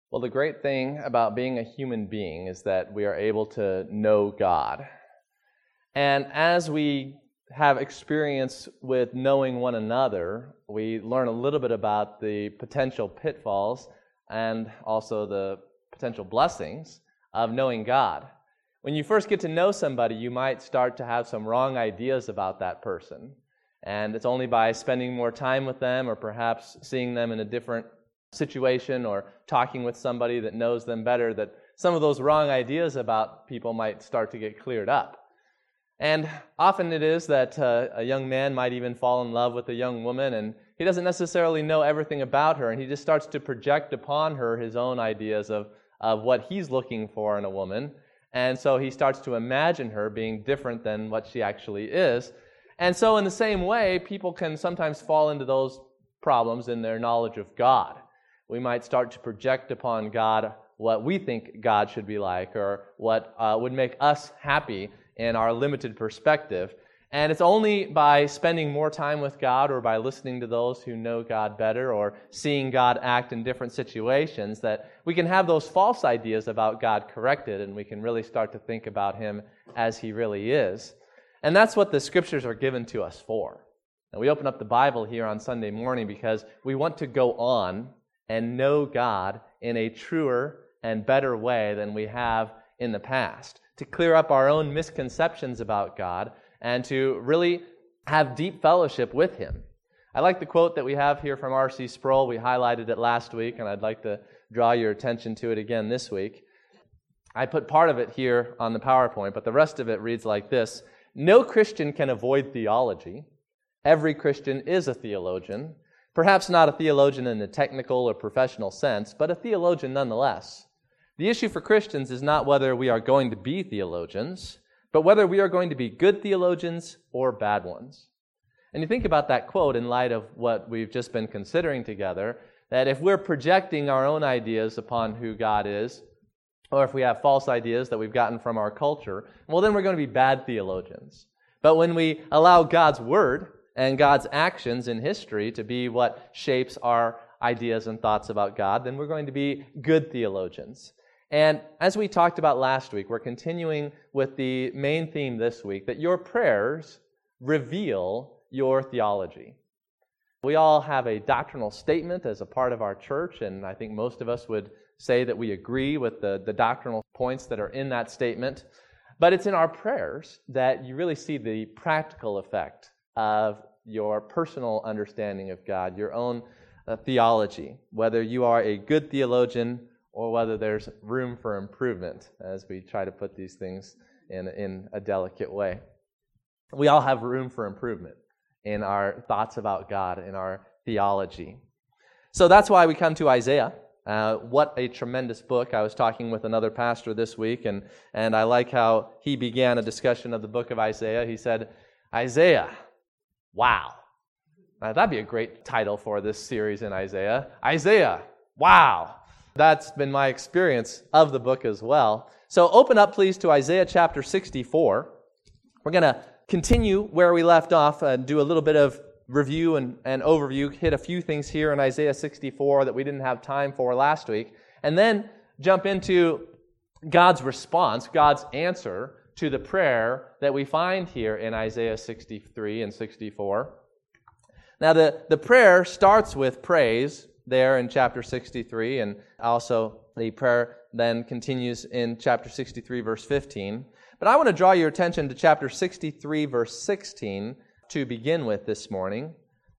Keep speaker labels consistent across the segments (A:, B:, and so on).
A: Well, the great thing about being a human being is that we are able to know God. And as we have experience with knowing one another, we learn a little bit about the potential pitfalls and also the potential blessings of knowing God. When you first get to know somebody, you might start to have some wrong ideas about that person. And it's only by spending more time with them or perhaps seeing them in a different situation or talking with somebody that knows them better that some of those wrong ideas about people might start to get cleared up. And often it is that a young man might even fall in love with a young woman, and he doesn't necessarily know everything about her, and he just starts to project upon her his own ideas of what he's looking for in a woman. And so he starts to imagine her being different than what she actually is. And so in the same way, people can sometimes fall into those problems in their knowledge of God. We might start to project upon God what we think God should be like or what would make us happy in our limited perspective. And it's only by spending more time with God or by listening to those who know God better or seeing God act in different situations that we can have those false ideas about God corrected and we can really start to think about Him as He really is. And that's what the Scriptures are given to us for. And we open up the Bible here on Sunday morning because we want to go on and know God in a truer and better way than we have in the past, to clear up our own misconceptions about God and to really have deep fellowship with Him. I like the quote that we have here from R.C. Sproul. We highlighted it last week, and I'd like to draw your attention to it again this week. I put part of it here on the PowerPoint, but the rest of it reads like this: "No Christian can avoid theology. Every Christian is a theologian. Perhaps not a theologian in the technical or professional sense, but a theologian nonetheless. The issue for Christians is not whether we are going to be theologians, but whether we are going to be good theologians or bad ones." And you think about that quote in light of what we've just been considering together, that if we're projecting our own ideas upon who God is, or if we have false ideas that we've gotten from our culture, well, then we're going to be bad theologians. But when we allow God's Word and God's actions in history to be what shapes our ideas and thoughts about God, then we're going to be good theologians. And as we talked about last week, we're continuing with the main theme this week, that your prayers reveal your theology. We all have a doctrinal statement as a part of our church, and I think most of us would say that we agree with the doctrinal points that are in that statement. But it's in our prayers that you really see the practical effect of your personal understanding of God, your own theology, whether you are a good theologian or whether there's room for improvement, as we try to put these things in a delicate way. We all have room for improvement in our thoughts about God, in our theology. So that's why we come to Isaiah. What a tremendous book. I was talking with another pastor this week, and I like how he began a discussion of the book of Isaiah. He said, "Isaiah, wow." Now, that'd be a great title for this series in Isaiah. Isaiah, wow. That's been my experience of the book as well. So open up, please, to Isaiah chapter 64. We're going to continue where we left off and do a little bit of review and overview, hit a few things here in Isaiah 64 that we didn't have time for last week, and then jump into God's response, God's answer to the prayer that we find here in Isaiah 63 and 64. Now, the prayer starts with praise there in chapter 63, and also the prayer then continues in chapter 63, verse 15. But I want to draw your attention to chapter 63, verse 16 to begin with this morning.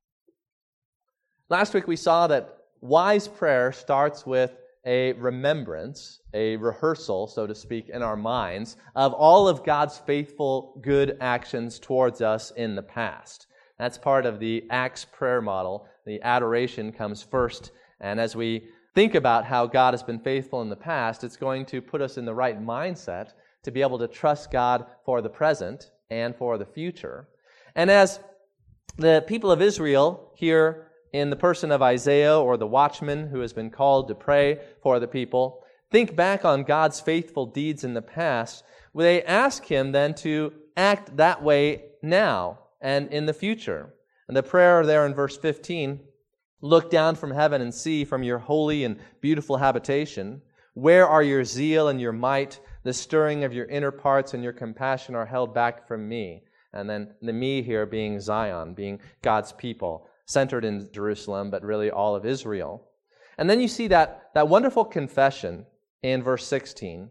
A: Last week we saw that wise prayer starts with a remembrance, a rehearsal, so to speak, in our minds of all of God's faithful good actions towards us in the past. That's part of the Acts prayer model. The adoration comes first, and as we think about how God has been faithful in the past, it's going to put us in the right mindset to be able to trust God for the present and for the future. And as the people of Israel here in the person of Isaiah, or the watchman who has been called to pray for the people, think back on God's faithful deeds in the past, they ask Him then to act that way now and in the future. And the prayer there in verse 15 Look down from heaven and see from your holy and beautiful habitation. Where are your zeal and your might? The stirring of your inner parts and your compassion are held back from me. And then the me here being Zion, being God's people, centered in Jerusalem, but really all of Israel. And then you see that wonderful confession in verse 16.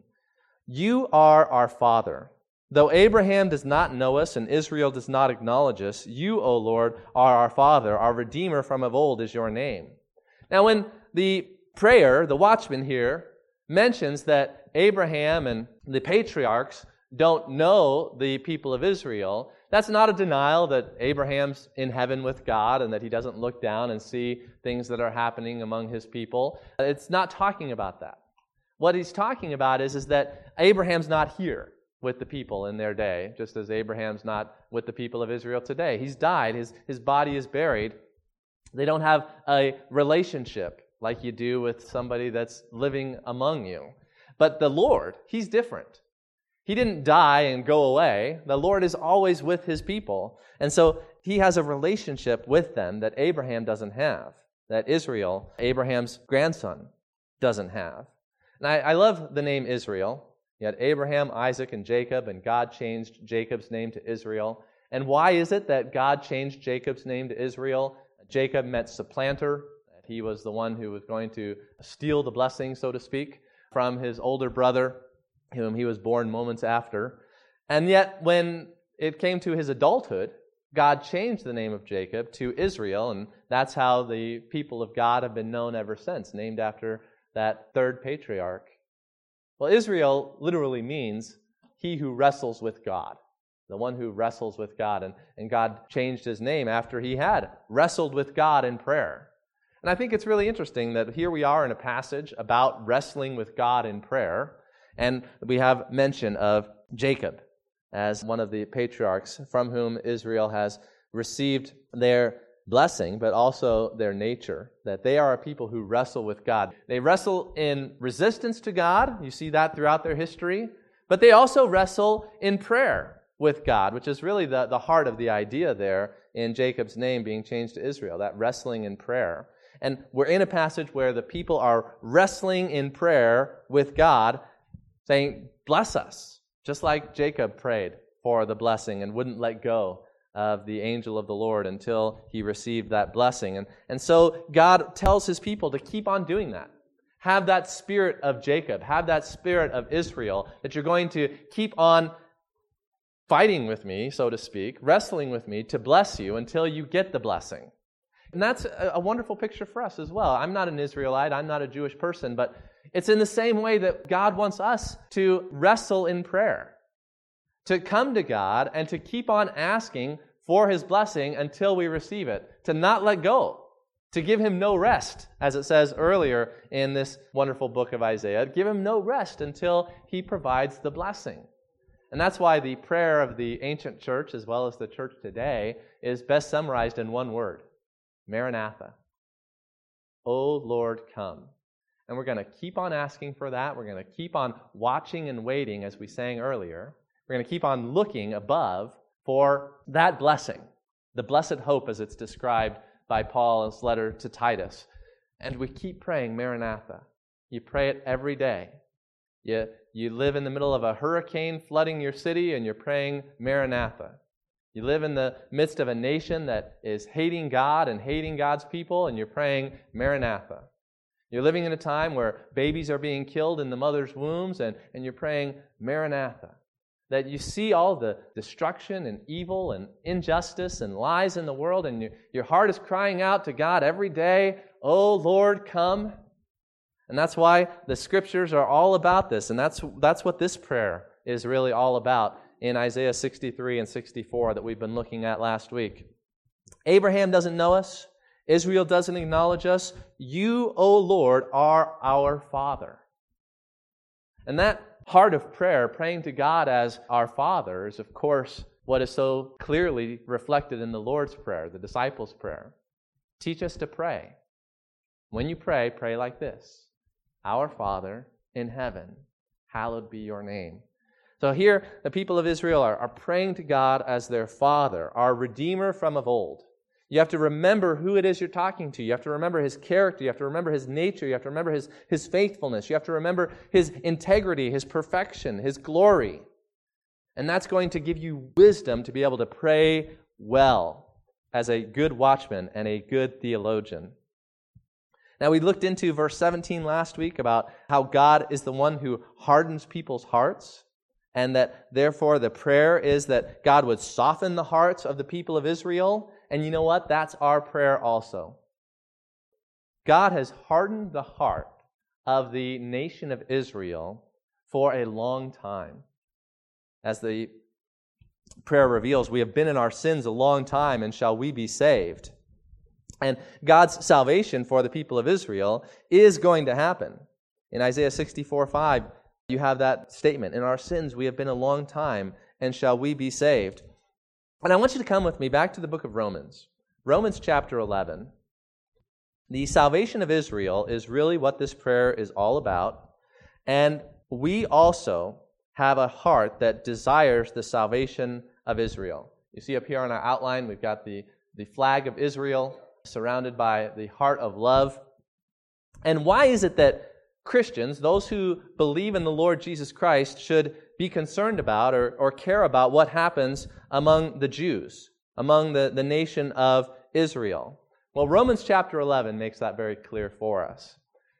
A: You are our Father. Though Abraham does not know us and Israel does not acknowledge us, you, O Lord, are our Father. Our Redeemer from of old is your name. Now when the prayer, the watchman here, mentions that Abraham and the patriarchs don't know the people of Israel, that's not a denial that Abraham's in heaven with God and that he doesn't look down and see things that are happening among his people. It's not talking about that. What he's talking about is that Abraham's not here with the people in their day, just as Abraham's not with the people of Israel today. He's died. His body is buried. They don't have a relationship like you do with somebody that's living among you. But the Lord, He's different. He didn't die and go away. The Lord is always with His people. And so He has a relationship with them that Abraham doesn't have, that Israel, Abraham's grandson, doesn't have. And I love the name Israel. You had Abraham, Isaac, and Jacob, and God changed Jacob's name to Israel. And why is it that God changed Jacob's name to Israel? Jacob meant supplanter. He was the one who was going to steal the blessing, so to speak, from his older brother, whom he was born moments after. And yet, when it came to his adulthood, God changed the name of Jacob to Israel, and that's how the people of God have been known ever since, named after that third patriarch. Well, Israel literally means he who wrestles with God, the one who wrestles with God. And God changed his name after he had wrestled with God in prayer. And I think it's really interesting that here we are in a passage about wrestling with God in prayer, and we have mention of Jacob as one of the patriarchs from whom Israel has received their blessing, but also their nature, that they are a people who wrestle with God. They wrestle in resistance to God. You see that throughout their history. But they also wrestle in prayer with God, which is really the heart of the idea there in Jacob's name being changed to Israel, that wrestling in prayer. And we're in a passage where the people are wrestling in prayer with God, saying, bless us, just like Jacob prayed for the blessing and wouldn't let go of the angel of the Lord until he received that blessing. And so God tells his people to keep on doing that. Have that spirit of Jacob, have that spirit of Israel, that you're going to keep on fighting with me, so to speak, wrestling with me to bless you until you get the blessing. And that's a wonderful picture for us as well. I'm not an Israelite, I'm not a Jewish person, but it's in the same way that God wants us to wrestle in prayer, to come to God and to keep on asking for His blessing until we receive it, to not let go, to give Him no rest, as it says earlier in this wonderful book of Isaiah. Give Him no rest until He provides the blessing. And that's why the prayer of the ancient church, as well as the church today, is best summarized in one word: Maranatha. O Lord, come. And we're going to keep on asking for that. We're going to keep on watching and waiting, as we sang earlier. We're going to keep on looking above for that blessing, the blessed hope as it's described by Paul in his letter to Titus. And we keep praying Maranatha. You pray it every day. You live in the middle of a hurricane flooding your city and you're praying Maranatha. You live in the midst of a nation that is hating God and hating God's people and you're praying Maranatha. You're living in a time where babies are being killed in the mother's wombs and you're praying Maranatha. That you see all the destruction and evil and injustice and lies in the world and your heart is crying out to God every day, "Oh Lord, come." And that's why the Scriptures are all about this, and that's what this prayer is really all about in Isaiah 63 and 64 that we've been looking at last week. Abraham doesn't know us. Israel doesn't acknowledge us. You, O Lord, are our Father. And that heart of prayer, praying to God as our Father, is of course what is so clearly reflected in the Lord's Prayer, the disciples' prayer. Teach us to pray. When you pray, pray like this: Our Father in heaven, hallowed be your name. So here, the people of Israel are praying to God as their Father, our Redeemer from of old. You have to remember who it is you're talking to. You have to remember His character. You have to remember His nature. You have to remember His faithfulness. You have to remember His integrity, His perfection, His glory. And that's going to give you wisdom to be able to pray well as a good watchman and a good theologian. Now, we looked into verse 17 last week about how God is the one who hardens people's hearts, and that therefore the prayer is that God would soften the hearts of the people of Israel. And you know what? That's our prayer also. God has hardened the heart of the nation of Israel for a long time. As the prayer reveals, we have been in our sins a long time, and shall we be saved? And God's salvation for the people of Israel is going to happen. In Isaiah 64:5, you have that statement, in our sins we have been a long time, and shall we be saved? And I want you to come with me back to the book of Romans. Romans chapter 11. The salvation of Israel is really what this prayer is all about. And we also have a heart that desires the salvation of Israel. You see up here on our outline, we've got the flag of Israel surrounded by the heart of love. And why is it that Christians, those who believe in the Lord Jesus Christ, should be concerned about or care about what happens among the Jews, among the nation of Israel? Well, Romans chapter 11 makes that very clear for us.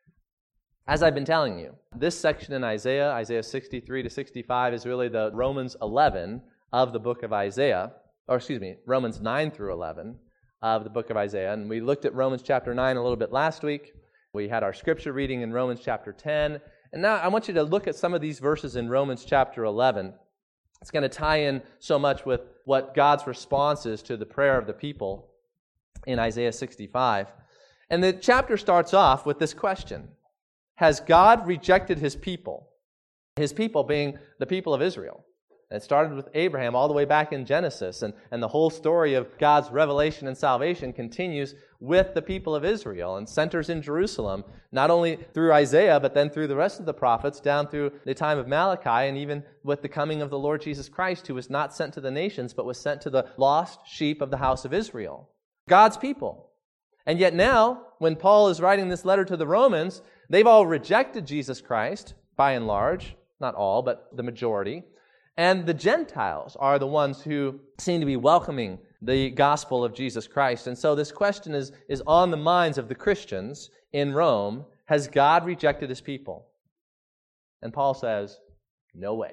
A: As I've been telling you, this section in Isaiah 63 to 65, is really the Romans 11 of the book of Isaiah, Romans 9 through 11 of the book of Isaiah. And we looked at Romans chapter 9 a little bit last week. We had our scripture reading in Romans chapter 10. And now I want you to look at some of these verses in Romans chapter 11. It's going to tie in so much with what God's response is to the prayer of the people in Isaiah 65. And the chapter starts off with this question: has God rejected His people? His people being the people of Israel. And it started with Abraham all the way back in Genesis, and the whole story of God's revelation and salvation continues with the people of Israel and centers in Jerusalem, not only through Isaiah, but then through the rest of the prophets, down through the time of Malachi, and even with the coming of the Lord Jesus Christ, who was not sent to the nations, but was sent to the lost sheep of the house of Israel. God's people. And yet now, when Paul is writing this letter to the Romans, they've all rejected Jesus Christ, by and large, not all, but the majority. And the Gentiles are the ones who seem to be welcoming the gospel of Jesus Christ. And so this question is on the minds of the Christians in Rome: has God rejected His people? And Paul says, no way.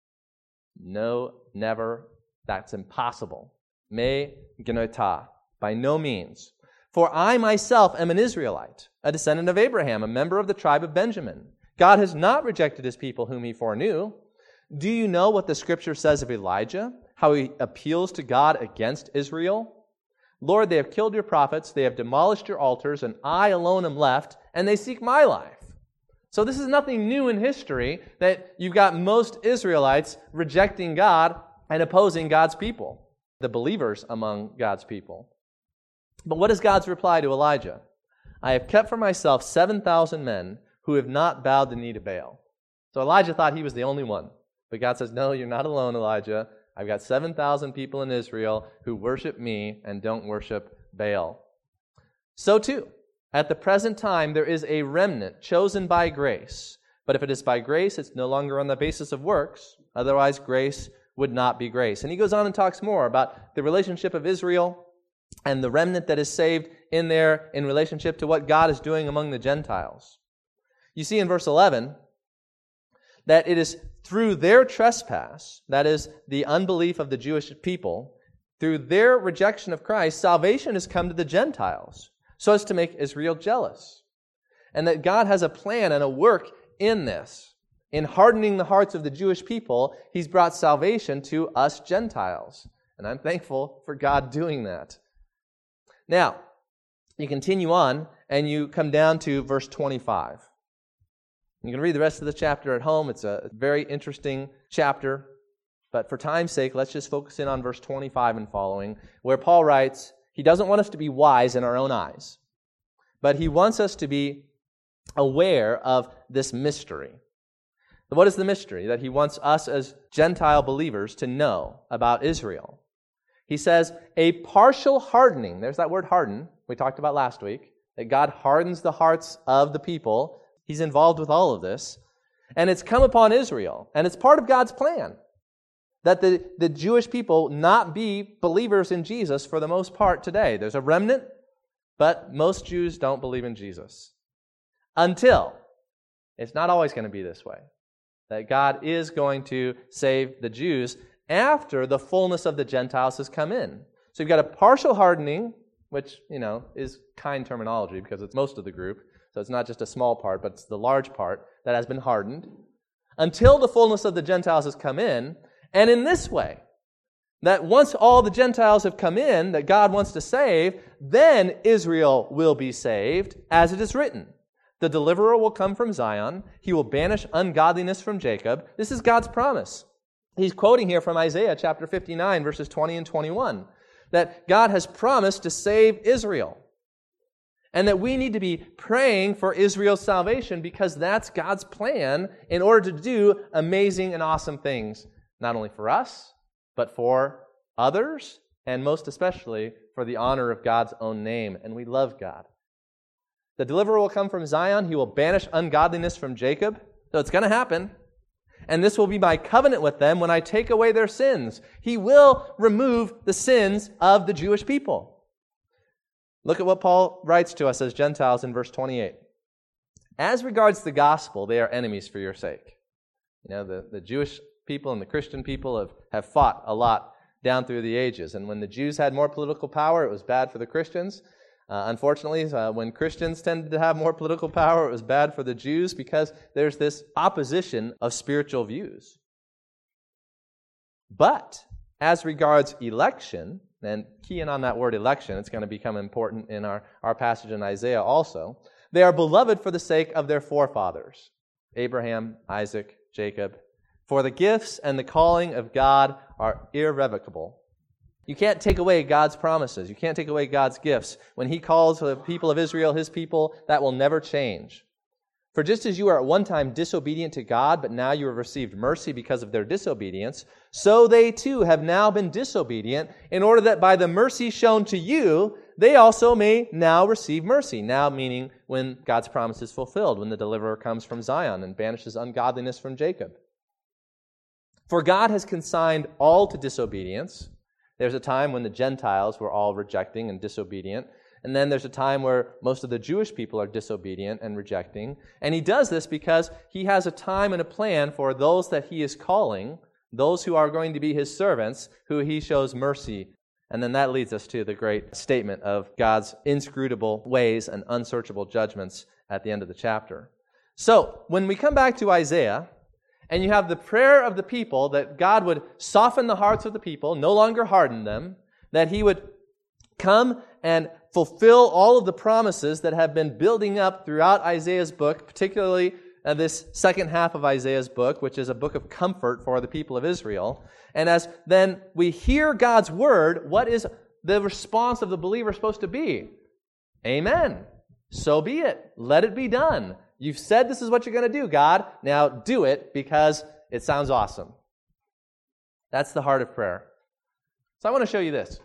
A: No, never. That's impossible. Me genota. By no means. For I myself am an Israelite, a descendant of Abraham, a member of the tribe of Benjamin. God has not rejected His people whom He foreknew. Do you know what the Scripture says of Elijah? How he appeals to God against Israel? Lord, they have killed your prophets, they have demolished your altars, and I alone am left, and they seek my life. So this is nothing new in history, that you've got most Israelites rejecting God and opposing God's people, the believers among God's people. But what is God's reply to Elijah? I have kept for myself 7,000 men who have not bowed the knee to Baal. So Elijah thought he was the only one. But God says, no, you're not alone, Elijah. I've got 7,000 people in Israel who worship me and don't worship Baal. So too, at the present time, there is a remnant chosen by grace. But if it is by grace, it's no longer on the basis of works. Otherwise, grace would not be grace. And he goes on and talks more about the relationship of Israel and the remnant that is saved in there in relationship to what God is doing among the Gentiles. You see in verse 11 that it is through their trespass, that is, the unbelief of the Jewish people, through their rejection of Christ, salvation has come to the Gentiles, so as to make Israel jealous. And that God has a plan and a work in this. In hardening the hearts of the Jewish people, He's brought salvation to us Gentiles. And I'm thankful for God doing that. Now, you continue on, and you come down to verse 25. You can read the rest of the chapter at home. It's a very interesting chapter. But for time's sake, let's just focus in on verse 25 and following, where Paul writes, he doesn't want us to be wise in our own eyes, but he wants us to be aware of this mystery. What is the mystery that he wants us as Gentile believers to know about Israel? He says, a partial hardening. There's that word harden we talked about last week, that God hardens the hearts of the people. He's involved with all of this. And it's come upon Israel. And it's part of God's plan that the Jewish people not be believers in Jesus for the most part today. There's a remnant, but most Jews don't believe in Jesus. Until, it's not always going to be this way, that God is going to save the Jews after the fullness of the Gentiles has come in. So you've got a partial hardening, which, is kind terminology because it's most of the group. So it's not just a small part, but it's the large part that has been hardened until the fullness of the Gentiles has come in. And in this way, that once all the Gentiles have come in, that God wants to save, then Israel will be saved, as it is written. The deliverer will come from Zion. He will banish ungodliness from Jacob. This is God's promise. He's quoting here from Isaiah chapter 59, verses 20 and 21, that God has promised to save Israel. And that we need to be praying for Israel's salvation because that's God's plan in order to do amazing and awesome things, not only for us, but for others, and most especially for the honor of God's own name. And we love God. The deliverer will come from Zion. He will banish ungodliness from Jacob. So it's going to happen. And this will be my covenant with them when I take away their sins. He will remove the sins of the Jewish people. Look at what Paul writes to us as Gentiles in verse 28. As regards the gospel, they are enemies for your sake. The Jewish people and the Christian people have fought a lot down through the ages. And when the Jews had more political power, it was bad for the Christians. Unfortunately, when Christians tended to have more political power, it was bad for the Jews because there's this opposition of spiritual views. But as regards election, and key in on that word election, it's going to become important in our passage in Isaiah also, they are beloved for the sake of their forefathers, Abraham, Isaac, Jacob. For the gifts and the calling of God are irrevocable. You can't take away God's promises. You can't take away God's gifts. When He calls the people of Israel His people, that will never change. For just as you were at one time disobedient to God, but now you have received mercy because of their disobedience, so they too have now been disobedient, in order that by the mercy shown to you, they also may now receive mercy. Now meaning when God's promise is fulfilled, when the deliverer comes from Zion and banishes ungodliness from Jacob. For God has consigned all to disobedience. There's a time when the Gentiles were all rejecting and disobedient. And then there's a time where most of the Jewish people are disobedient and rejecting. And He does this because He has a time and a plan for those that He is calling, those who are going to be His servants, who He shows mercy. And then that leads us to the great statement of God's inscrutable ways and unsearchable judgments at the end of the chapter. So, when we come back to Isaiah, and you have the prayer of the people that God would soften the hearts of the people, no longer harden them, that He would come and fulfill all of the promises that have been building up throughout Isaiah's book, particularly this second half of Isaiah's book, which is a book of comfort for the people of Israel. And as then we hear God's word, what is the response of the believer supposed to be? Amen. So be it. Let it be done. You've said this is what you're going to do, God. Now do it because it sounds awesome. That's the heart of prayer. So I want to show you this.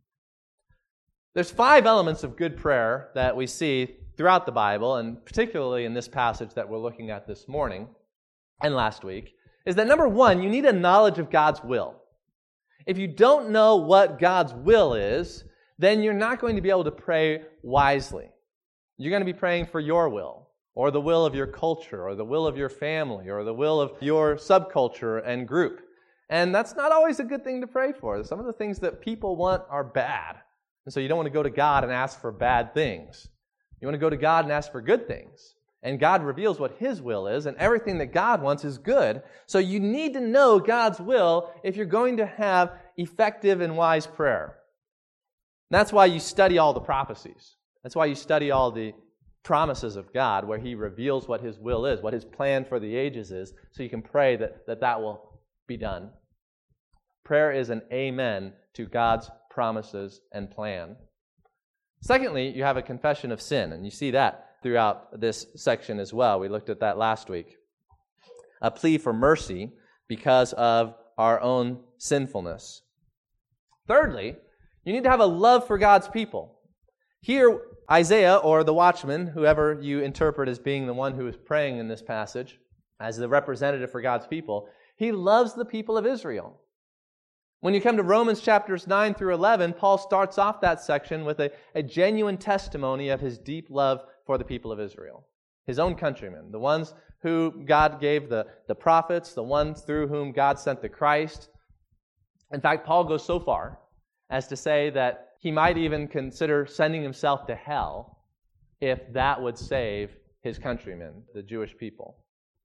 A: There's 5 elements of good prayer that we see throughout the Bible, and particularly in this passage that we're looking at this morning and last week, is that number 1, you need a knowledge of God's will. If you don't know what God's will is, then you're not going to be able to pray wisely. You're going to be praying for your will, or the will of your culture, or the will of your family, or the will of your subculture and group. And that's not always a good thing to pray for. Some of the things that people want are bad. And so you don't want to go to God and ask for bad things. You want to go to God and ask for good things. And God reveals what His will is, and everything that God wants is good. So you need to know God's will if you're going to have effective and wise prayer. And that's why you study all the prophecies. That's why you study all the promises of God, where He reveals what His will is, what His plan for the ages is, so you can pray that will be done. Prayer is an amen to God's promises and plan. Secondly, you have a confession of sin, and you see that throughout this section as well. We looked at that last week. A plea for mercy because of our own sinfulness. Thirdly, you need to have a love for God's people. Here, Isaiah, or the watchman, whoever you interpret as being the one who is praying in this passage, as the representative for God's people, he loves the people of Israel. When you come to Romans chapters 9 through 11, Paul starts off that section with a genuine testimony of his deep love for the people of Israel, his own countrymen, the ones who God gave the prophets, the ones through whom God sent the Christ. In fact, Paul goes so far as to say that he might even consider sending himself to hell if that would save his countrymen, the Jewish people.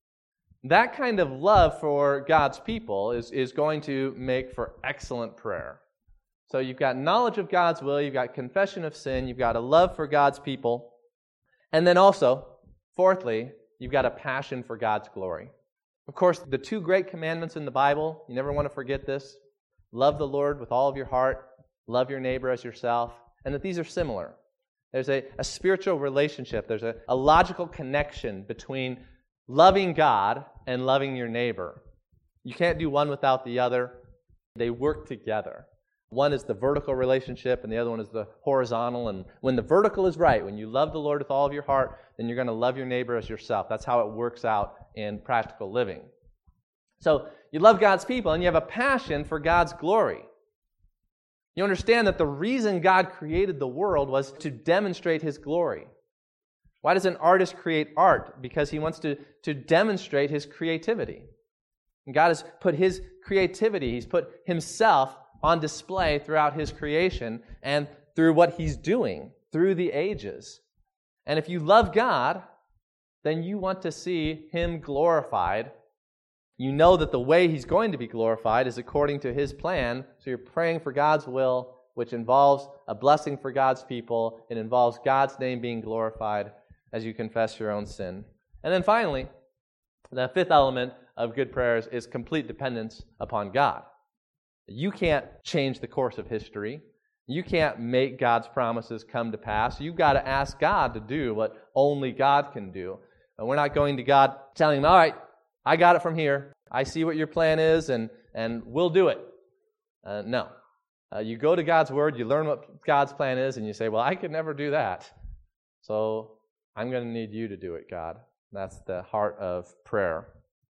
A: That kind of love for God's people is going to make for excellent prayer. So you've got knowledge of God's will, you've got confession of sin, you've got a love for God's people, and then also, fourthly, you've got a passion for God's glory. Of course, the two great commandments in the Bible, you never want to forget this: love the Lord with all of your heart, love your neighbor as yourself, and that these are similar. There's a spiritual relationship, there's a logical connection between loving God and loving your neighbor. You can't do one without the other. They work together. One is the vertical relationship and the other one is the horizontal. And when the vertical is right, when you love the Lord with all of your heart, then you're going to love your neighbor as yourself. That's how it works out in practical living. So you love God's people and you have a passion for God's glory. You understand that the reason God created the world was to demonstrate His glory. Why does an artist create art? Because he wants to demonstrate his creativity. And God has put His creativity, He's put Himself on display throughout His creation and through what He's doing through the ages. And if you love God, then you want to see Him glorified. You know that the way He's going to be glorified is according to His plan, so you're praying for God's will, which involves a blessing for God's people. It involves God's name being glorified as you confess your own sin. And then finally, the fifth element of good prayers is complete dependence upon God. You can't change the course of history. You can't make God's promises come to pass. You've got to ask God to do what only God can do. And we're not going to God telling Him, all right, I got it from here. I see what your plan is, and we'll do it. No. You go to God's Word, you learn what God's plan is, and you say, well, I could never do that. So I'm going to need you to do it, God. That's the heart of prayer.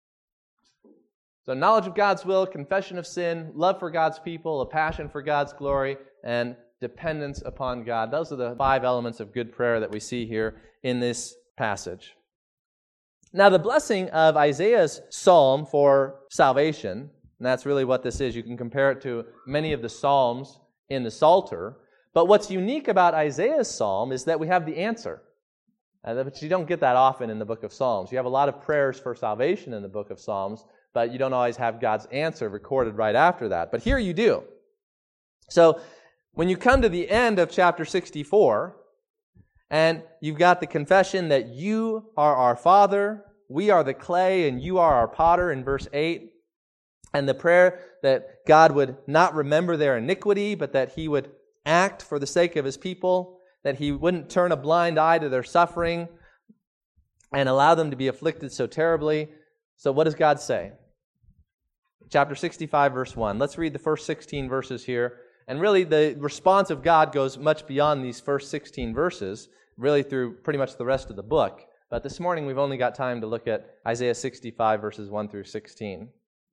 A: So knowledge of God's will, confession of sin, love for God's people, a passion for God's glory, and dependence upon God. Those are the 5 elements of good prayer that we see here in this passage. Now, the blessing of Isaiah's psalm for salvation, and that's really what this is. You can compare it to many of the psalms in the Psalter. But what's unique about Isaiah's psalm is that we have the answer. But you don't get that often in the book of Psalms. You have a lot of prayers for salvation in the book of Psalms, but you don't always have God's answer recorded right after that. But here you do. So when you come to the end of chapter 64, and you've got the confession that you are our Father, we are the clay, and you are our potter in verse 8, and the prayer that God would not remember their iniquity, but that He would act for the sake of His people, that He wouldn't turn a blind eye to their suffering and allow them to be afflicted so terribly. So what does God say? Chapter 65, verse 1. Let's read the first 16 verses here. And really, the response of God goes much beyond these first 16 verses, really through pretty much the rest of the book. But this morning, we've only got time to look at Isaiah 65, verses 1 through 16.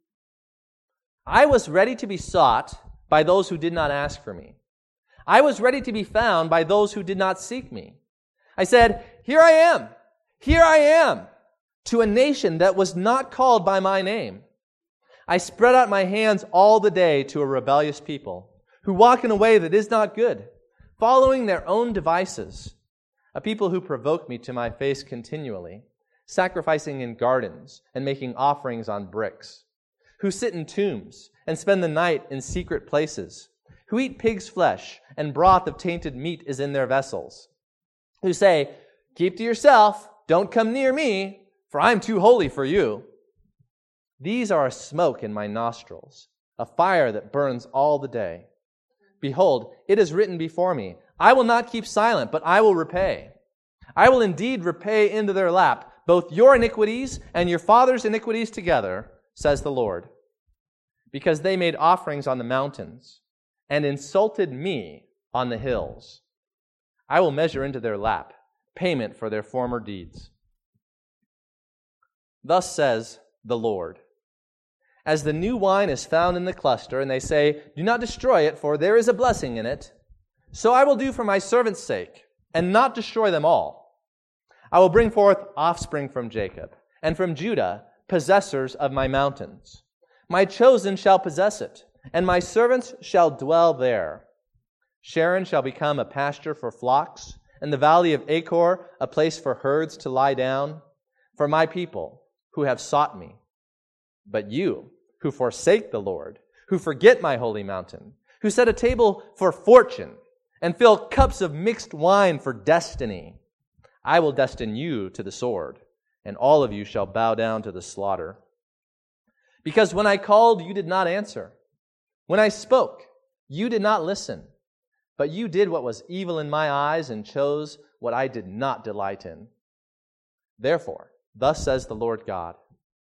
A: I was ready to be sought by those who did not ask for me. I was ready to be found by those who did not seek me. I said, here I am, to a nation that was not called by my name. I spread out my hands all the day to a rebellious people, who walk in a way that is not good, following their own devices, a people who provoke me to my face continually, sacrificing in gardens and making offerings on bricks, who sit in tombs and spend the night in secret places, who eat pig's flesh and broth of tainted meat is in their vessels, who say, keep to yourself, don't come near me, for I am too holy for you. These are a smoke in my nostrils, a fire that burns all the day. Behold, it is written before me, I will not keep silent, but I will repay. I will indeed repay into their lap both your iniquities and your father's iniquities together, says the Lord. Because they made offerings on the mountains and insulted me on the hills. I will measure into their lap payment for their former deeds. Thus says the Lord, as the new wine is found in the cluster, and they say, do not destroy it, for there is a blessing in it, so I will do for my servants' sake, and not destroy them all. I will bring forth offspring from Jacob, and from Judah, possessors of my mountains. My chosen shall possess it, and my servants shall dwell there. Sharon shall become a pasture for flocks, and the valley of Achor a place for herds to lie down, for my people who have sought me. But you, who forsake the Lord, who forget my holy mountain, who set a table for fortune, and fill cups of mixed wine for destiny, I will destine you to the sword, and all of you shall bow down to the slaughter. Because when I called, you did not answer. When I spoke, you did not listen. But you did what was evil in my eyes and chose what I did not delight in. Therefore, thus says the Lord God,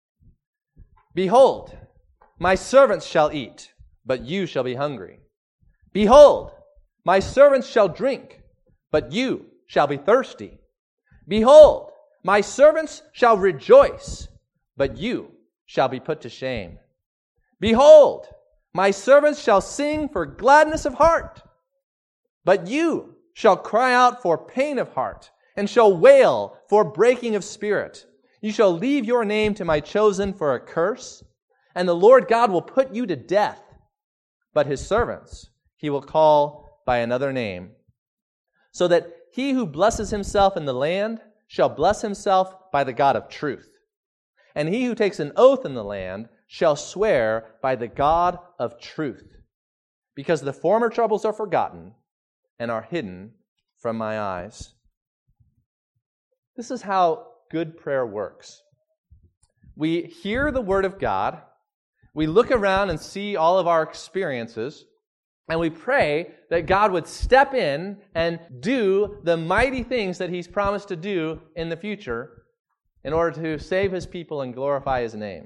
A: behold, my servants shall eat, but you shall be hungry. Behold, my servants shall drink, but you shall be thirsty. Behold, my servants shall rejoice, but you shall be put to shame. Behold, my servants shall sing for gladness of heart, but you shall cry out for pain of heart, and shall wail for breaking of spirit. You shall leave your name to my chosen for a curse, and the Lord God will put you to death. But his servants he will call by another name, so that he who blesses himself in the land shall bless himself by the God of truth. And he who takes an oath in the land shall swear by the God of truth, because the former troubles are forgotten and are hidden from my eyes. This is how good prayer works. We hear the Word of God, we look around and see all of our experiences, and we pray that God would step in and do the mighty things that He's promised to do in the future in order to save His people and glorify His name.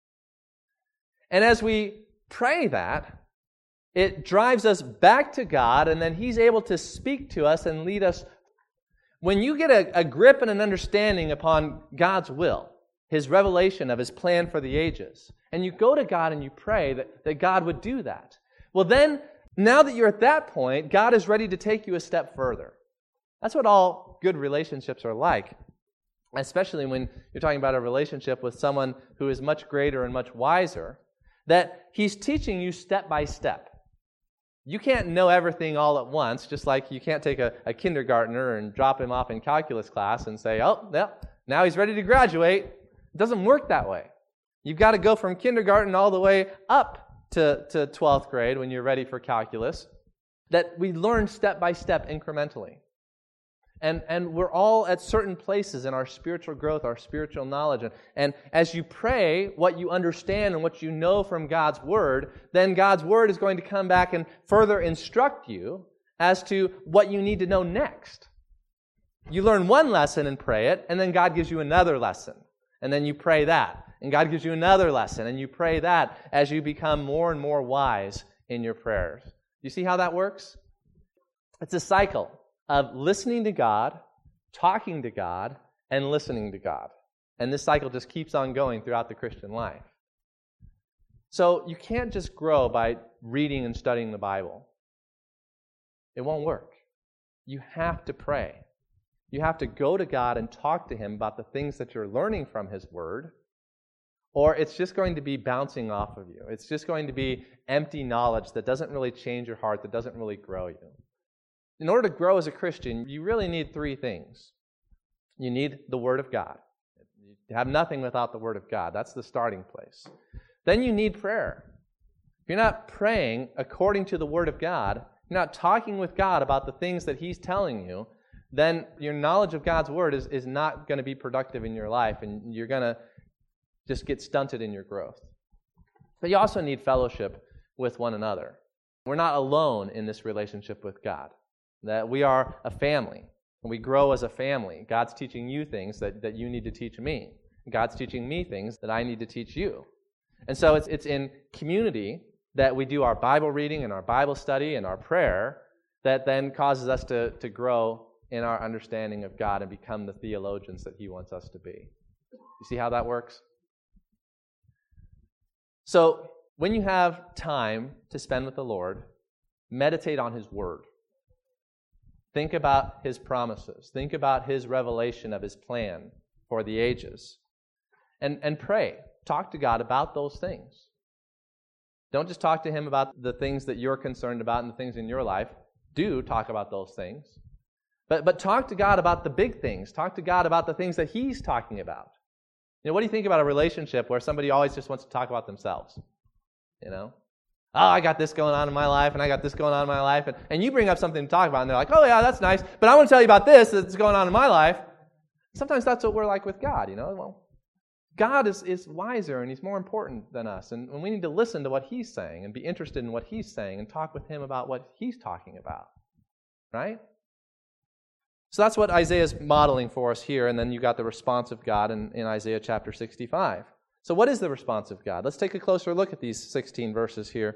A: And as we pray that, it drives us back to God, and then He's able to speak to us and lead us. When you get a grip and an understanding upon God's will, His revelation of His plan for the ages, and you go to God and you pray that God would do that, well then, now that you're at that point, God is ready to take you a step further. That's what all good relationships are like, especially when you're talking about a relationship with someone who is much greater and much wiser, that He's teaching you step by step. You can't know everything all at once, just like you can't take a kindergartner and drop him off in calculus class and say, oh, now he's ready to graduate. It doesn't work that way. You've got to go from kindergarten all the way up to 12th grade when you're ready for calculus, that we learn step by step incrementally. And we're all at certain places in our spiritual growth, our spiritual knowledge. And as you pray what you understand and what you know from God's Word, then God's Word is going to come back and further instruct you as to what you need to know next. You learn one lesson and pray it, and then God gives you another lesson. And then you pray that. And God gives you another lesson, and you pray that as you become more and more wise in your prayers. You see how that works? It's a cycle of listening to God, talking to God, and listening to God. And this cycle just keeps on going throughout the Christian life. So you can't just grow by reading and studying the Bible. It won't work. You have to pray. You have to go to God and talk to Him about the things that you're learning from His Word, or it's just going to be bouncing off of you. It's just going to be empty knowledge that doesn't really change your heart, that doesn't really grow you. In order to grow as a Christian, you really need three things. You need the Word of God. You have nothing without the Word of God. That's the starting place. Then you need prayer. If you're not praying according to the Word of God, you're not talking with God about the things that He's telling you, then your knowledge of God's Word is not going to be productive in your life, and you're going to just get stunted in your growth. But you also need fellowship with one another. We're not alone in this relationship with God. That we are a family, and we grow as a family. God's teaching you things that you need to teach me. God's teaching me things that I need to teach you. And so it's in community that we do our Bible reading and our Bible study and our prayer that then causes us to grow in our understanding of God and become the theologians that He wants us to be. You see how that works? So, when you have time to spend with the Lord, meditate on His Word. Think about His promises. Think about His revelation of His plan for the ages. And pray. Talk to God about those things. Don't just talk to Him about the things that you're concerned about and the things in your life. Do talk about those things. But talk to God about the big things. Talk to God about the things that He's talking about. You know, what do you think about a relationship where somebody always just wants to talk about themselves? You know? Oh, I got this going on in my life, and I got this going on in my life. And you bring up something to talk about, and they're like, oh, yeah, that's nice, but I want to tell you about this that's going on in my life. Sometimes that's what we're like with God, you know? Well, God is wiser, and He's more important than us, and we need to listen to what He's saying and be interested in what He's saying and talk with Him about what He's talking about, right? So that's what Isaiah is modeling for us here, and then you got the response of God in Isaiah chapter 65. So what is the response of God? Let's take a closer look at these 16 verses here.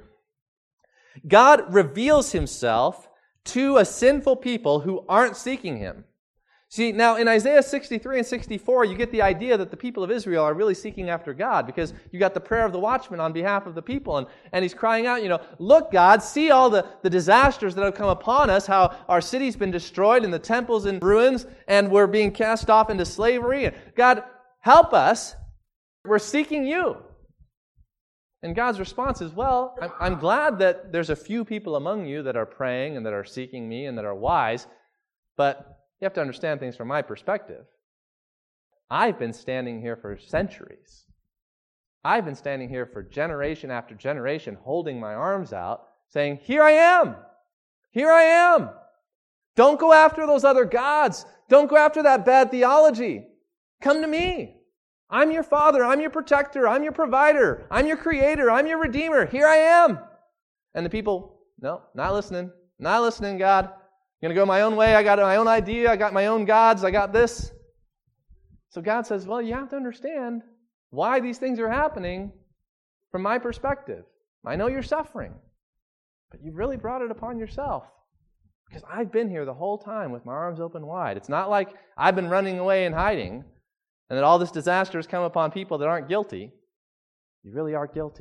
A: God reveals Himself to a sinful people who aren't seeking Him. See, now in Isaiah 63 and 64, you get the idea that the people of Israel are really seeking after God because you got the prayer of the watchman on behalf of the people, and he's crying out, look, God, see all the disasters that have come upon us, how our city's been destroyed and the temple's in ruins, and we're being cast off into slavery. And God, help us. We're seeking You. And God's response is, well, I'm glad that there's a few people among you that are praying and that are seeking Me and that are wise, but you have to understand things from my perspective. I've been standing here for centuries. I've been standing here for generation after generation, holding my arms out, saying, here I am. Here I am. Don't go after those other gods. Don't go after that bad theology. Come to Me. I'm your Father. I'm your protector. I'm your provider. I'm your creator. I'm your redeemer. Here I am. And the people, no, not listening. Not listening, God. I'm going to go my own way. I got my own idea. I got my own gods. I got this. So God says, well, you have to understand why these things are happening from my perspective. I know you're suffering, but you've really brought it upon yourself because I've been here the whole time with my arms open wide. It's not like I've been running away and hiding and that all this disaster has come upon people that aren't guilty. You really are guilty.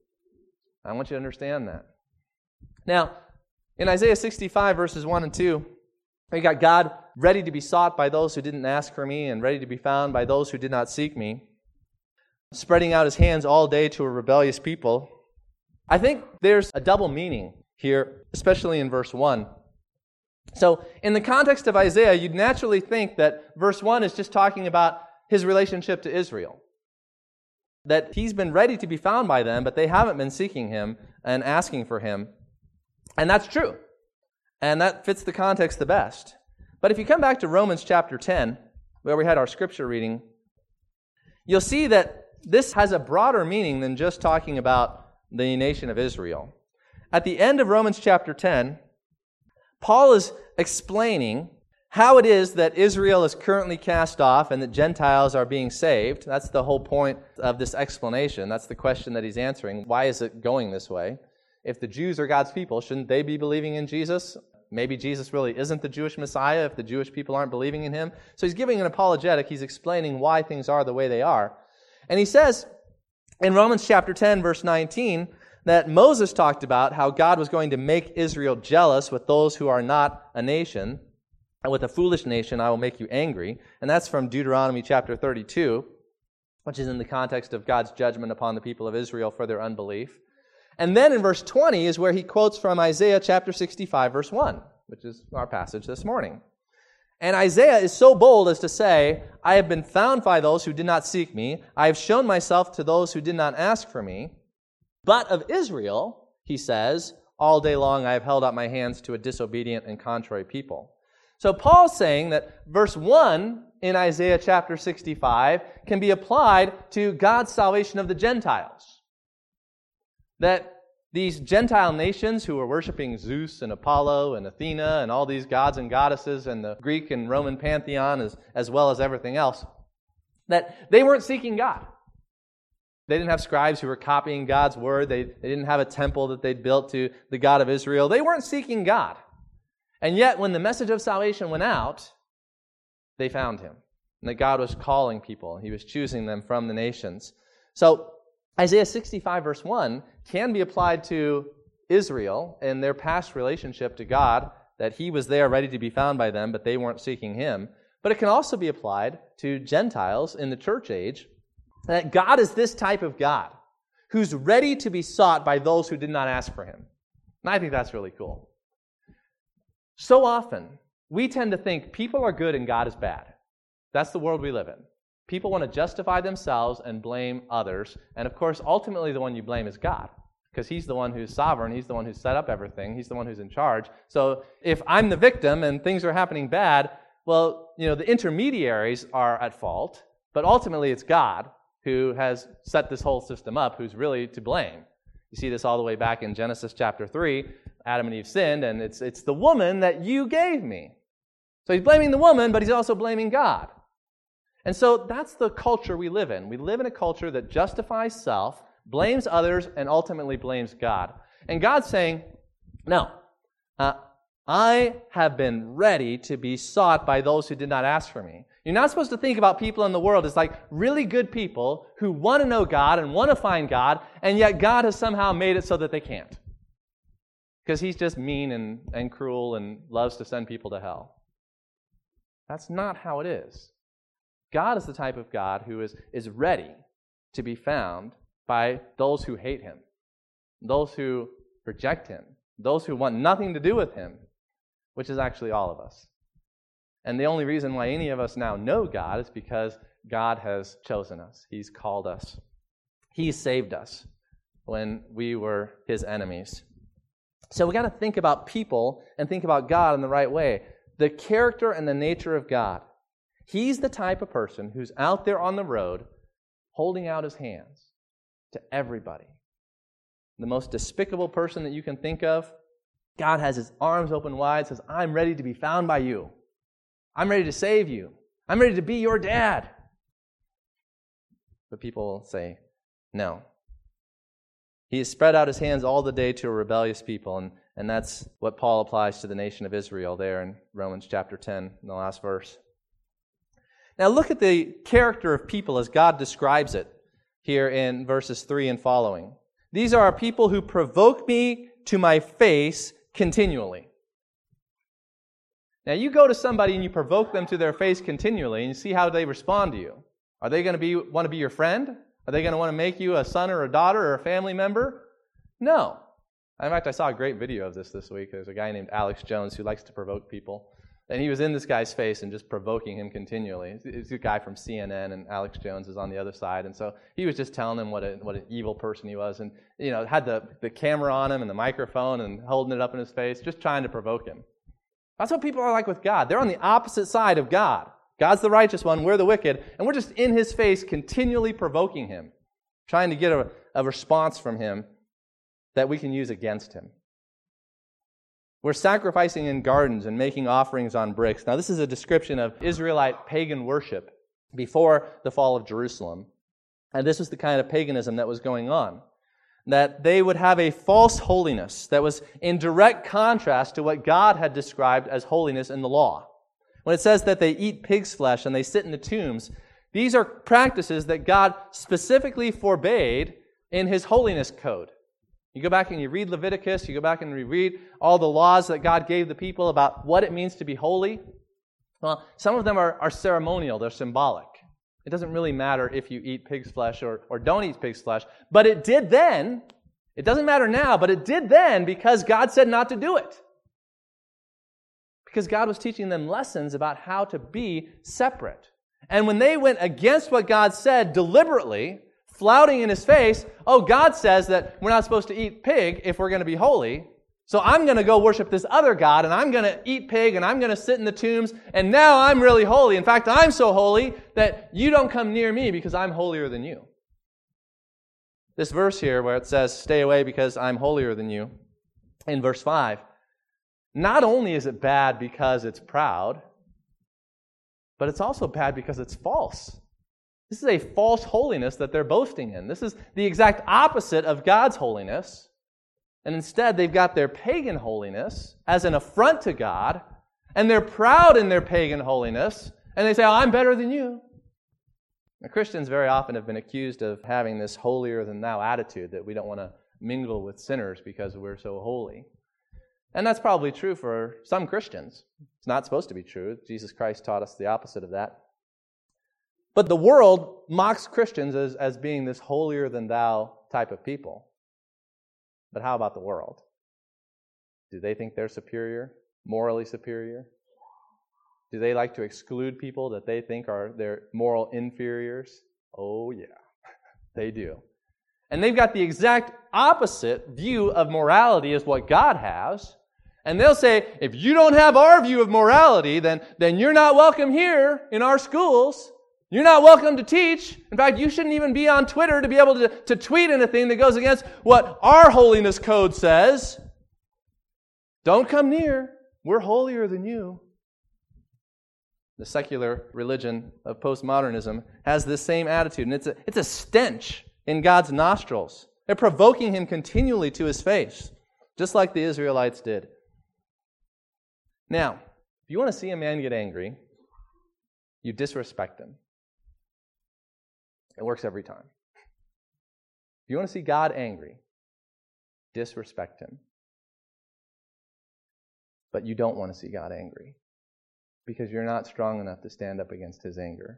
A: I want you to understand that. Now, in Isaiah 65, verses 1 and 2, we got God ready to be sought by those who didn't ask for Me and ready to be found by those who did not seek Me, spreading out His hands all day to a rebellious people. I think there's a double meaning here, especially in verse 1. So, in the context of Isaiah, you'd naturally think that verse 1 is just talking about his relationship to Israel. That he's been ready to be found by them, but they haven't been seeking Him and asking for Him. And that's true. And that fits the context the best. But if you come back to Romans chapter 10, where we had our scripture reading, you'll see that this has a broader meaning than just talking about the nation of Israel. At the end of Romans chapter 10, Paul is explaining how it is that Israel is currently cast off and that Gentiles are being saved. That's the whole point of this explanation. That's the question that he's answering. Why is it going this way? If the Jews are God's people, shouldn't they be believing in Jesus? Maybe Jesus really isn't the Jewish Messiah if the Jewish people aren't believing in Him. So he's giving an apologetic. He's explaining why things are the way they are. And he says in Romans chapter 10, verse 19, that Moses talked about how God was going to make Israel jealous with those who are not a nation. And with a foolish nation I will make you angry. And that's from Deuteronomy chapter 32, which is in the context of God's judgment upon the people of Israel for their unbelief. And then in verse 20 is where he quotes from Isaiah chapter 65, verse 1, which is our passage this morning. And Isaiah is so bold as to say, I have been found by those who did not seek Me. I have shown myself to those who did not ask for Me. But of Israel, he says, all day long I have held out my hands to a disobedient and contrary people. So Paul's saying that verse 1 in Isaiah chapter 65 can be applied to God's salvation of the Gentiles. That these Gentile nations who were worshiping Zeus and Apollo and Athena and all these gods and goddesses and the Greek and Roman pantheon as well as everything else, that they weren't seeking God. They didn't have scribes who were copying God's word. They didn't have a temple that they'd built to the God of Israel. They weren't seeking God. And yet, when the message of salvation went out, they found him. And that God was calling people. He was choosing them from the nations. So, Isaiah 65 verse 1 can be applied to Israel and their past relationship to God, that he was there ready to be found by them, but they weren't seeking him. But it can also be applied to Gentiles in the church age, that God is this type of God who's ready to be sought by those who did not ask for him. And I think that's really cool. So often, we tend to think people are good and God is bad. That's the world we live in. People want to justify themselves and blame others. And of course, ultimately the one you blame is God, because he's the one who's sovereign. He's the one who set up everything. He's the one who's in charge. So if I'm the victim and things are happening bad, well, the intermediaries are at fault, but ultimately it's God who has set this whole system up, who's really to blame. You see this all the way back in Genesis chapter 3. Adam and Eve sinned, and it's the woman that you gave me. So he's blaming the woman, but he's also blaming God. And so that's the culture we live in. We live in a culture that justifies self, blames others, and ultimately blames God. And God's saying, no, I have been ready to be sought by those who did not ask for me. You're not supposed to think about people in the world as like really good people who want to know God and want to find God, and yet God has somehow made it so that they can't. Because he's just mean and cruel and loves to send people to hell. That's not how it is. God is the type of God who is ready to be found by those who hate him, those who reject him, those who want nothing to do with him, which is actually all of us. And the only reason why any of us now know God is because God has chosen us. He's called us. He saved us when we were his enemies. So we got to think about people and think about God in the right way. The character and the nature of God. He's the type of person who's out there on the road holding out his hands to everybody. The most despicable person that you can think of, God has his arms open wide, says, I'm ready to be found by you. I'm ready to save you. I'm ready to be your dad. But people say, no. He has spread out his hands all the day to a rebellious people, and that's what Paul applies to the nation of Israel there in Romans chapter 10, in the last verse. Now look at the character of people as God describes it here in verses 3 and following. These are people who provoke me to my face continually. Now you go to somebody and you provoke them to their face continually and you see how they respond to you. Are they going to want to be your friend? Are they going to want to make you a son or a daughter or a family member? No. In fact, I saw a great video of this week. There's a guy named Alex Jones who likes to provoke people. And he was in this guy's face and just provoking him continually. It's a guy from CNN, and Alex Jones is on the other side. And so he was just telling him what an evil person he was. And, had the camera on him and the microphone and holding it up in his face, just trying to provoke him. That's what people are like with God. They're on the opposite side of God. God's the righteous one, we're the wicked, and we're just in his face continually provoking him, trying to get a response from him that we can use against him. We're sacrificing in gardens and making offerings on bricks. Now, this is a description of Israelite pagan worship before the fall of Jerusalem. And this was the kind of paganism that was going on. That they would have a false holiness that was in direct contrast to what God had described as holiness in the law. When it says that they eat pig's flesh and they sit in the tombs, these are practices that God specifically forbade in his holiness code. You go back and you read Leviticus, you go back and you read all the laws that God gave the people about what it means to be holy. Well, some of them are ceremonial, they're symbolic. It doesn't really matter if you eat pig's flesh or don't eat pig's flesh. But it did then. It doesn't matter now, but it did then because God said not to do it. Because God was teaching them lessons about how to be separate. And when they went against what God said deliberately, flouting in his face, God says that we're not supposed to eat pig if we're going to be holy. So I'm going to go worship this other God, and I'm going to eat pig, and I'm going to sit in the tombs, and now I'm really holy. In fact, I'm so holy that you don't come near me because I'm holier than you. This verse here where it says, stay away because I'm holier than you, in verse 5, not only is it bad because it's proud, but it's also bad because it's false. This is a false holiness that they're boasting in. This is the exact opposite of God's holiness. And instead, they've got their pagan holiness as an affront to God, and they're proud in their pagan holiness, and they say, I'm better than you. Now, Christians very often have been accused of having this holier-than-thou attitude, that we don't want to mingle with sinners because we're so holy. And that's probably true for some Christians. It's not supposed to be true. Jesus Christ taught us the opposite of that. But the world mocks Christians as being this holier-than-thou type of people. But how about the world? Do they think they're superior, morally superior? Do they like to exclude people that they think are their moral inferiors? Oh, yeah, they do. And they've got the exact opposite view of morality as what God has. And they'll say, if you don't have our view of morality, then you're not welcome here in our schools. You're not welcome to teach. In fact, you shouldn't even be on Twitter to be able to tweet anything that goes against what our holiness code says. Don't come near. We're holier than you. The secular religion of postmodernism has this same attitude, and it's a stench in God's nostrils. They're provoking Him continually to His face, just like the Israelites did. Now, if you want to see a man get angry, you disrespect him. It works every time. If you want to see God angry, disrespect Him. But you don't want to see God angry because you're not strong enough to stand up against His anger.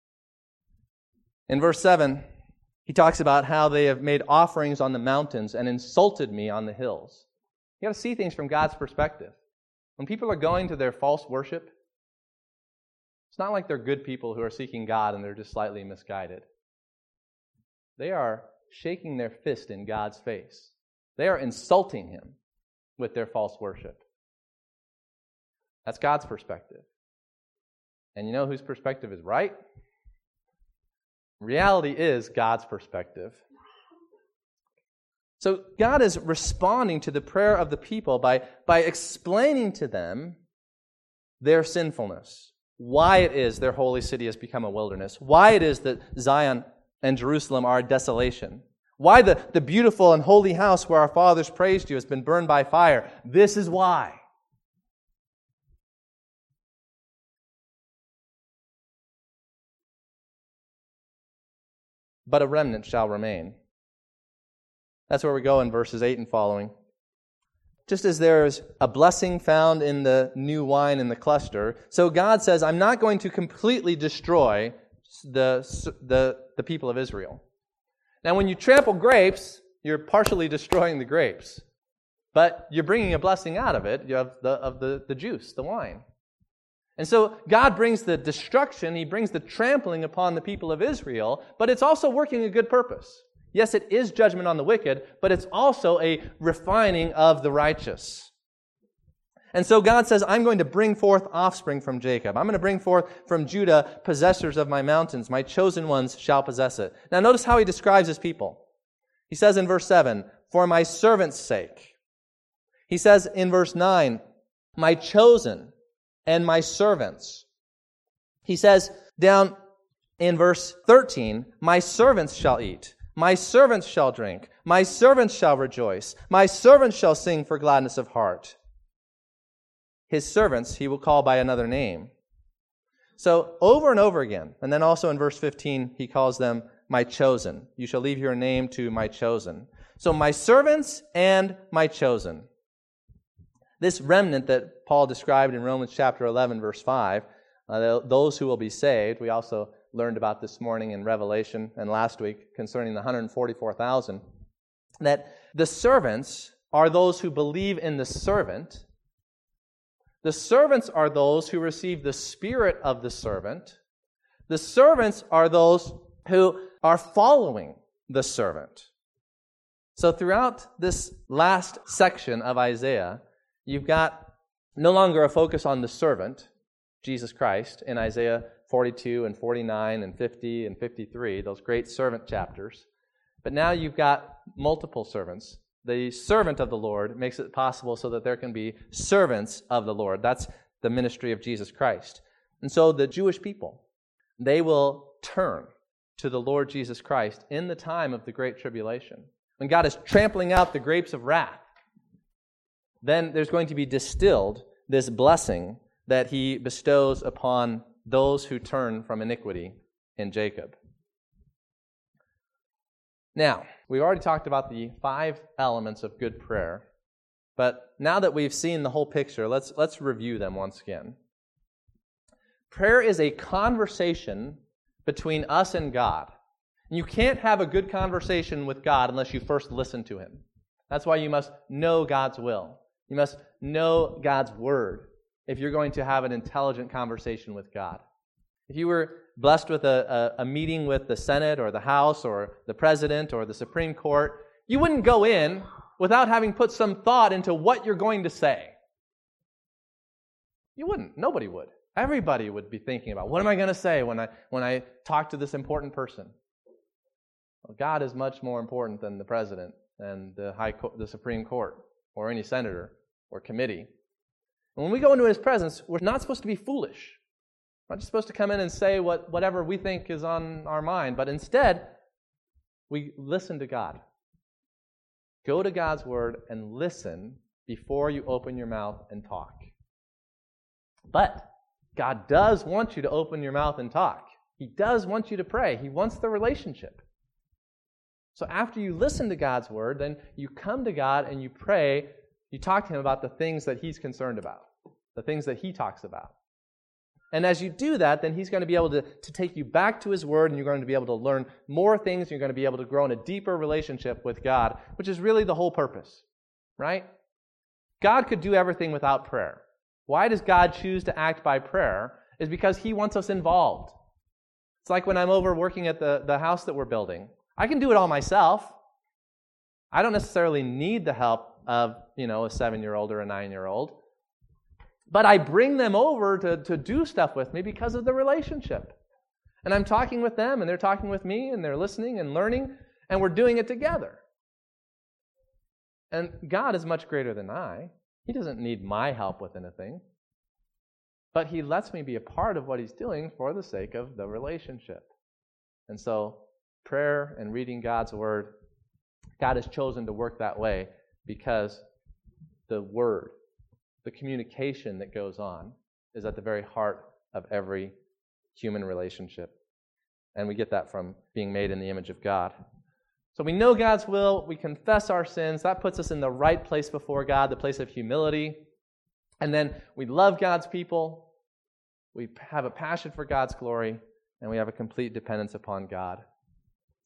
A: In verse 7, he talks about how they have made offerings on the mountains and insulted me on the hills. You got to see things from God's perspective. When people are going to their false worship, it's not like they're good people who are seeking God and they're just slightly misguided. They are shaking their fist in God's face. They are insulting Him with their false worship. That's God's perspective. And you know whose perspective is right? Reality is God's perspective. So God is responding to the prayer of the people by explaining to them their sinfulness, why it is their holy city has become a wilderness, why it is that Zion and Jerusalem are a desolation, why the beautiful and holy house where our fathers praised you has been burned by fire. This is why. But a remnant shall remain. That's where we go in verses 8 and following. Just as there is a blessing found in the new wine in the cluster, so God says, I'm not going to completely destroy the people of Israel. Now, when you trample grapes, you're partially destroying the grapes, but you're bringing a blessing out of it. You have the juice, the wine. And so God brings the destruction, He brings the trampling upon the people of Israel, but it's also working a good purpose. Yes, it is judgment on the wicked, but it's also a refining of the righteous. And so God says, I'm going to bring forth offspring from Jacob. I'm going to bring forth from Judah possessors of my mountains. My chosen ones shall possess it. Now notice how He describes His people. He says in verse 7, for my servant's sake. He says in verse 9, my chosen and my servants. He says down in verse 13, my servants shall eat. My servants shall drink. My servants shall rejoice. My servants shall sing for gladness of heart. His servants He will call by another name. So over and over again, and then also in verse 15, He calls them my chosen. You shall leave your name to my chosen. So my servants and my chosen. This remnant that Paul described in Romans chapter 11, verse 5, those who will be saved, we also learned about this morning in Revelation and last week concerning the 144,000, that the servants are those who believe in the servant. The servants are those who receive the spirit of the servant. The servants are those who are following the servant. So throughout this last section of Isaiah, you've got no longer a focus on the servant, Jesus Christ, in Isaiah 42 and 49 and 50 and 53, those great servant chapters. But now you've got multiple servants. The servant of the Lord makes it possible so that there can be servants of the Lord. That's the ministry of Jesus Christ. And so the Jewish people, they will turn to the Lord Jesus Christ in the time of the Great Tribulation, when God is trampling out the grapes of wrath, then there's going to be distilled this blessing that He bestows upon those who turn from iniquity in Jacob. Now, we already talked about the 5 elements of good prayer, but now that we've seen the whole picture, let's review them once again. Prayer is a conversation between us and God. And you can't have a good conversation with God unless you first listen to Him. That's why you must know God's will. You must know God's Word if you're going to have an intelligent conversation with God. If you were blessed with a meeting with the Senate or the House or the President or the Supreme Court, you wouldn't go in without having put some thought into what you're going to say. You wouldn't. Nobody would. Everybody would be thinking about, what am I going to say when I talk to this important person? Well, God is much more important than the President and the Supreme Court or any senator or committee. And when we go into His presence, we're not supposed to be foolish. We're not just supposed to come in and say whatever we think is on our mind, but instead, we listen to God. Go to God's Word and listen before you open your mouth and talk. But God does want you to open your mouth and talk. He does want you to pray. He wants the relationship. So after you listen to God's Word, then you come to God and you pray. You talk to Him about the things that He's concerned about, the things that He talks about. And as you do that, then He's going to be able to take you back to His Word, and you're going to be able to learn more things, and you're going to be able to grow in a deeper relationship with God, which is really the whole purpose, right? God could do everything without prayer. Why does God choose to act by prayer? Is because He wants us involved. It's like when I'm over working at the house that we're building. I can do it all myself. I don't necessarily need the help of, a 7-year-old or a 9-year-old. But I bring them over to do stuff with me because of the relationship. And I'm talking with them, and they're talking with me, and they're listening and learning, and we're doing it together. And God is much greater than I. He doesn't need my help with anything. But He lets me be a part of what He's doing for the sake of the relationship. And so, prayer and reading God's Word, God has chosen to work that way because the Word, the communication that goes on, is at the very heart of every human relationship. And we get that from being made in the image of God. So we know God's will, we confess our sins, that puts us in the right place before God, the place of humility. And then we love God's people, we have a passion for God's glory, and we have a complete dependence upon God